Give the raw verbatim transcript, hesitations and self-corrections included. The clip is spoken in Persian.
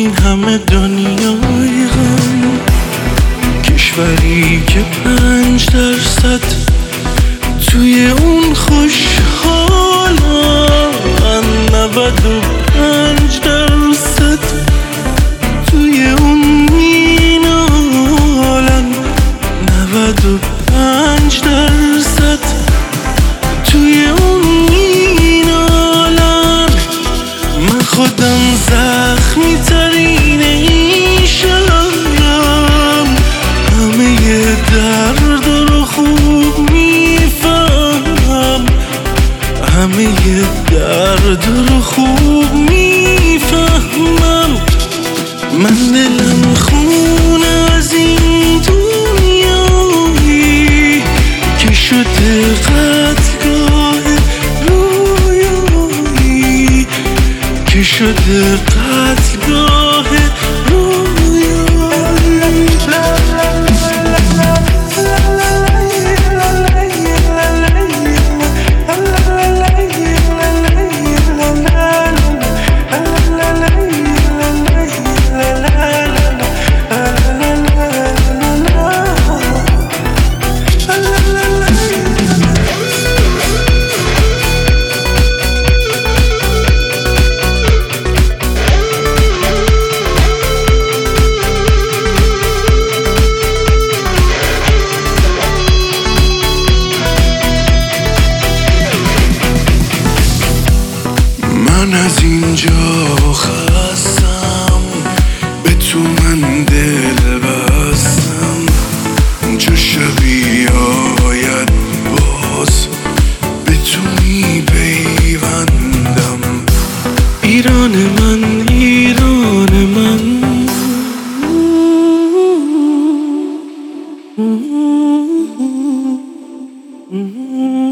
این همه دنیای غم، کشوری که پنج درصد توی اون خوشحالن، نود و پنج درصد توی اون مینالن، نود و پنج درصد توی اون مینالن. من خودم زخمی ترین این شهرم، همه درد رو خوب میفهمم، همه درد رو خوب میفهمم. من دلم خونه از این دنیایی که شده قتلگاه رویایی، که شده قتلگاه رویایی. من از اینجا خستم، به تو من دل بستم، چو شبی آید باز به تو می پیوندم. ایران من، ایران من